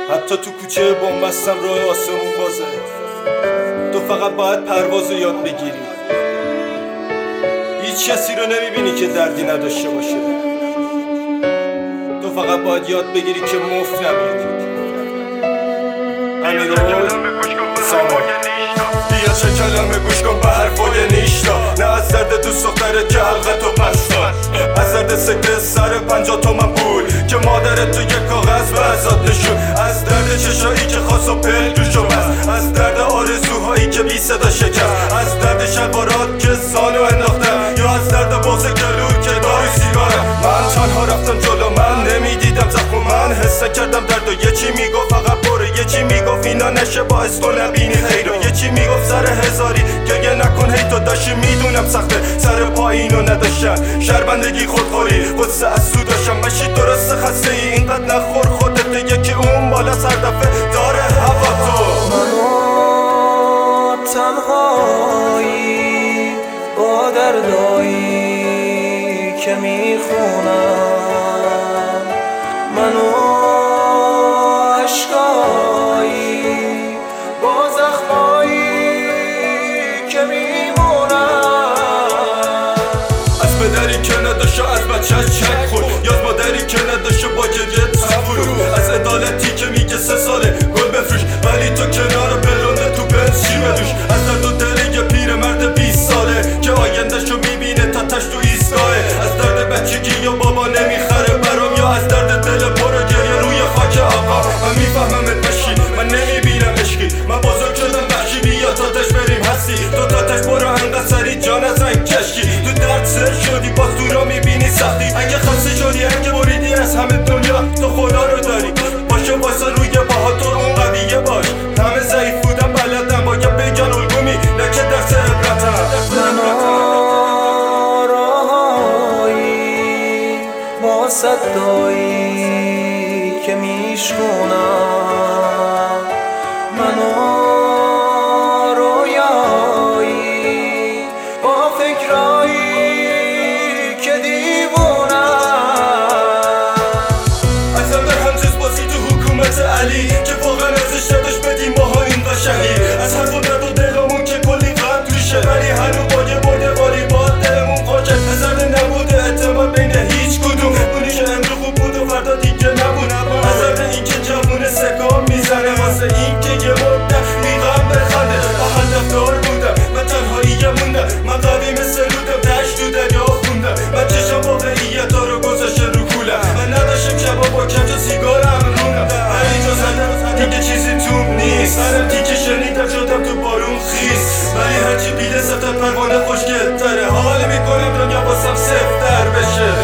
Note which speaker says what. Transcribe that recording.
Speaker 1: حتی تو کوچه بنبستم راه آسمون بازه. تو فقط باید پرواز رو یاد بگیری. هیچ کسی رو نمیبینی که دردی نداشته باشه. تو فقط باید یاد بگیری که مفت نمیری. امیر بیا چه کلمه گوش کن به حرفای نیشتا. نه از درد دوست دخترت که حلقتو بستا، از درد سکه سر 50 تومن پول که مادرت تو یک کاغذ به ازاد نشون، از درد چشایی که خواست و پل دوشو بست، از درد آرزوهایی که بی صدا شکست، از درد شلوارات که سانو انداختم، یا از درد بغض گلو که داری سیگارم. من تنها رفتم جلو، من نمیدیدم زخم، من حس کردم درد و یه چی میگفت فقط برو، یه چی میگفت اینا نشه باعث تو نبینی خیر، و یه چی میگفت سر هزاری گریه نکن هی تو داشتی میدونم سخته سر پایینو نداشتن، شرمندگی خودخوری قدس از سو داشتم. باشی درست خسته ای اینقدر نخور خودت، یکی اون بالا سر دفعه داره هوا تو.
Speaker 2: منو تنهایی با دردایی که میخونم، منو عشقایی با زخمایی که میمونم،
Speaker 1: از پدری که نداشته از بچه‌اش چک خورد، یا از مادری که نداشته با گریه تفرو، از عدالتی که میگه 3 ساله گل بفروش ولی تو کنار بلونه تو بنزی بدوش، از درد و دل یه پیرمرد 20 ساله که آیندهشو میبینه تا تش تو ایستگاهه، از درد بچگی یا بابا نمیخره برام، یا از درد دل پر گریه روی خاک آقا. من میفهممت بشی، من نمیبینم عشقی، من بزرگ شدم بخشی بیا تا تش بریم هستی، تو تا تش برو انقدر سری جان از این کشکی، تو درد سر شدی باز تو را میبینی سختی، اگه خسته شدی اگه بریدی از همه دنیا تو خدا رو داری، باشه واسه روی باها تو اون قویه باش، همه ضعیف بودم بلدم باید بگن الگومی نکه درس عبرتم.
Speaker 2: راهایی با صدایی که میشکنم، منو رویایی با فکرایی که دیوونم،
Speaker 1: ازم در همجز بازی تو حکومت علی که واقعا ازش نداشت بدیم ماها این قشنگی، از هر قدرت و دلمون که کلی غم توشه ولی هنو با یه برده والی با دلمون خوشه، نظر نبوده اعتماد بین هیچ کدوم، اونی که امرو خوب بود و فردا دیگه نبود، از درد این که جوونه سکام میزنه واسه این که یه مدت میغم بخنده، با هدف دار بودم من تنهایی موندم، من قوی مثل رودم دشت تو دریا خوندم، من چشم واقعیت ها رو گذاشته رو کولم، من نداشتم شبا با کمج و سیگارم رونم، هر جا زدم دیگه چیزی توم نیست، هرم تیکه شنیدم شدم تو بارون خیس، ولی هرچی بیله سفتر پروانه خوشگل تره، حال میکنم دنیا واسم سفتر بشه.